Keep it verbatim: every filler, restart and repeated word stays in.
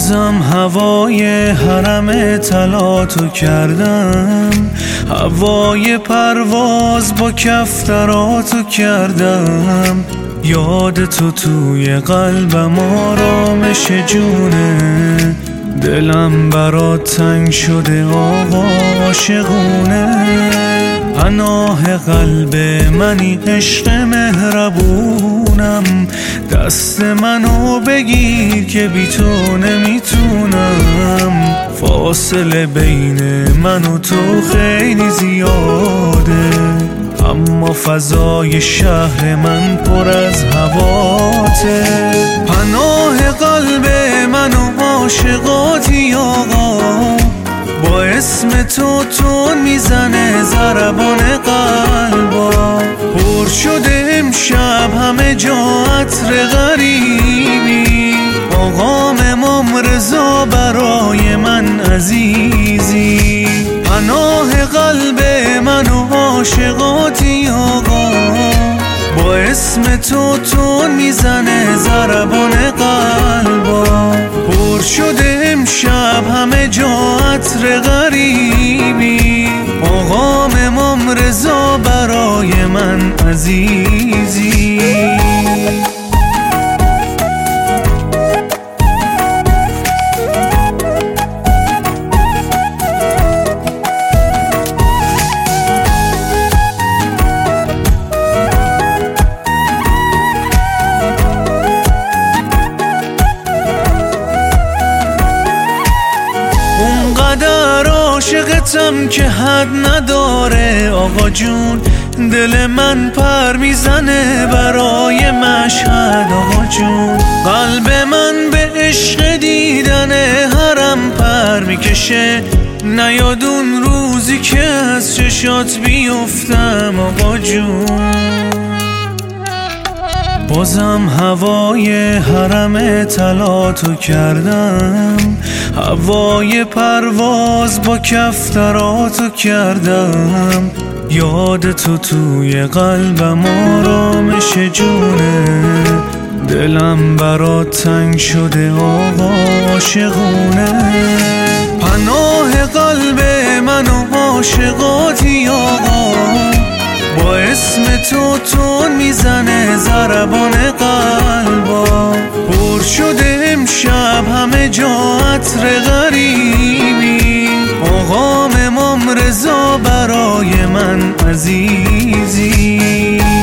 بازم هوای حرم طلاتو کردم، هوای پرواز با کفتراتو کردم. یاد تو توی قلبم آرامش جونه، دلم برات تنگ شده آقا عاشقونه. پناه قلب منی عشق مهربونم، دست منو بگیر که بی تو نمیتونم. فاصله بین من و تو خیلی زیاده، اما فضای شهر من پر از هواته. پناه قلب من و عاشقاتی آقا، با اسم تو تون میزنه ضربان قلبا. پر شده امشب همه جا عطر غریبی، آقام امام رضا برای من عزیزی. پناه قلب من و عاشقاتی آقا، با اسم تو تون میزنه ضربان قلبا. پر شده امشب همه جا عطر غریبی، آقام امام رضا برای من عزیزی. اونقدر عاشقتم که حد نداره آقا جون. دل من پر میزنه برای مشهد آقا جون. قلب من به عشق دیدن حرم پر میکشه، نیاد اون روزی که از چشات بیفتم آقا جون. بازم هوای حرم طلاتو کردم، هوای پرواز با کفتراتو کردم. یاد تو توی قلبم آرامش جونه، دلم برات تنگ شده آقا عاشقونه. پناه قلب من و عاشقاتی آقا، با اسم تو تون میزنه ضربان قلبا. پر شده امشب همه جا عطر غریبی، آقام امام رضا برای من عزیزی.